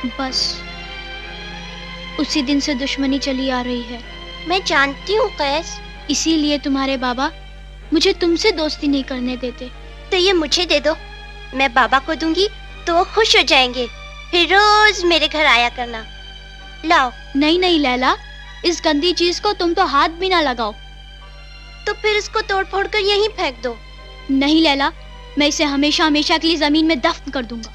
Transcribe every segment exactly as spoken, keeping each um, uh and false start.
बस उसी दिन से दुश्मनी चली आ रही है। मैं जानती हूँ कैस, इसीलिए तुम्हारे बाबा मुझे तुमसे दोस्ती नहीं करने देते। तो ये मुझे दे दो, मैं बाबा को दूंगी तो वो खुश हो जाएंगे, फिर रोज मेरे घर आया करना। लाओ। नहीं नहीं लैला, इस गंदी चीज को तुम तो हाथ भी ना लगाओ। तो फिर इसको तोड़ फोड़ कर यहीं फेंक दो। नहीं लैला, मैं इसे हमेशा हमेशा के लिए जमीन में दफन कर दूंगा।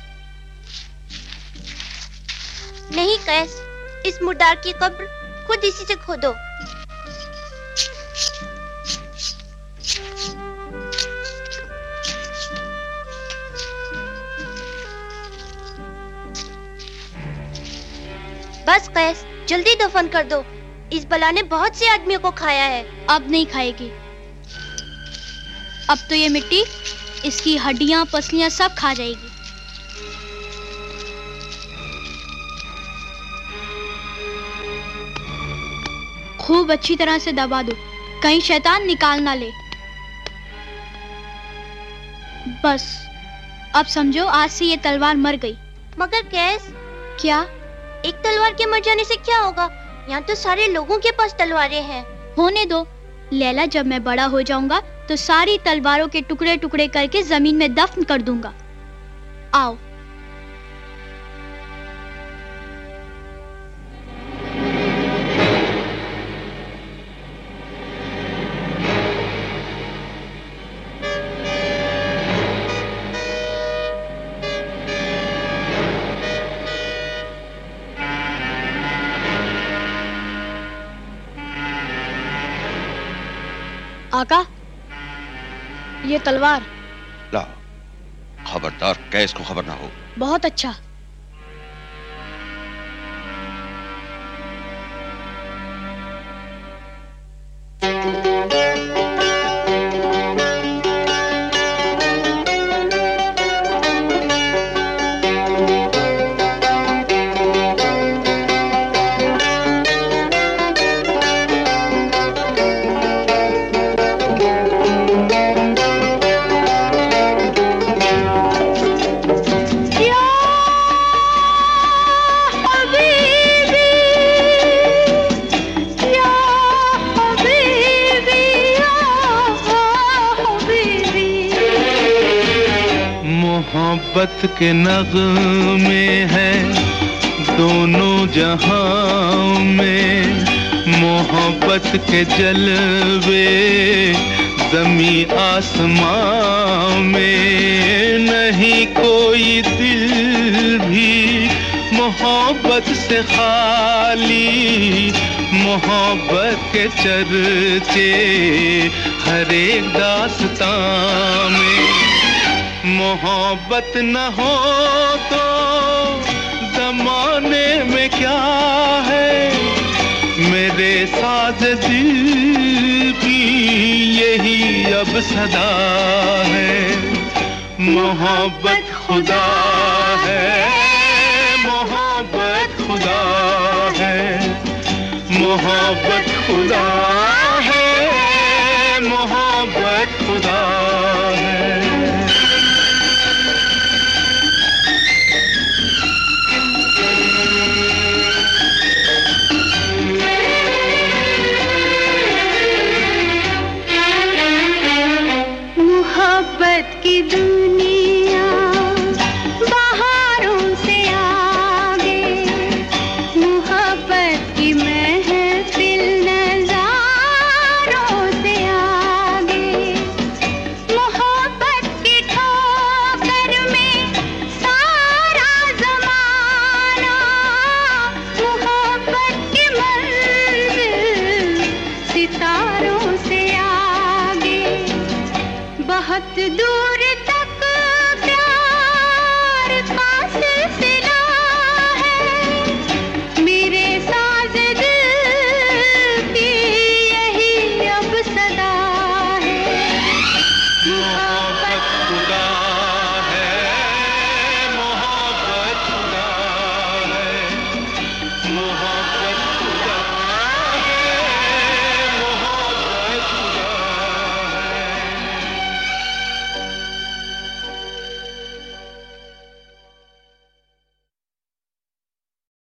नहीं कैस, इस मुर्दार की कब्र खुद इसी से खोदो। बस कैस, जल्दी दफन कर दो, इस बला ने बहुत से आदमियों को खाया है। अब नहीं खाएगी, अब तो ये मिट्टी इसकी हड्डियां पसलियां सब खा जाएगी। खूब अच्छी तरह से दबा दो, कहीं शैतान निकाल ना ले। बस अब समझो, आज से ये तलवार मर गई। मगर कैस? क्या? एक तलवार के मर जाने से क्या होगा? यहाँ तो सारे लोगों के पास तलवारें हैं। होने दो लैला, जब मैं बड़ा हो जाऊंगा तो सारी तलवारों के टुकड़े टुकड़े करके जमीन में दफन कर दूंगा। आओ। आका, ये तलवार। ला, खबरदार कैस को खबर ना हो। बहुत अच्छा। मोहब्बत के नग़्मे हैं दोनों जहां में, मोहब्बत के जलवे ज़मीं आसमां में। नहीं कोई दिल भी मोहब्बत से खाली, मोहब्बत के चर्चे हर एक दास्तां में। मोहब्बत न हो तो ज़माने में क्या है, मेरे साज़ दिल की यही अब सदा है। मोहब्बत खुदा है, मोहब्बत खुदा है, मोहब्बत खुदा है, मोहब्बत खुदा है। मोहब्बत की दुनिया बहारों से आगे, मोहब्बत की महफिल नज़ारों से आगे, मोहब्बत की ठोकर में सारा ज़माना, मोहब्बत की मंजिल सितारों से आगे, बहुत दूर तक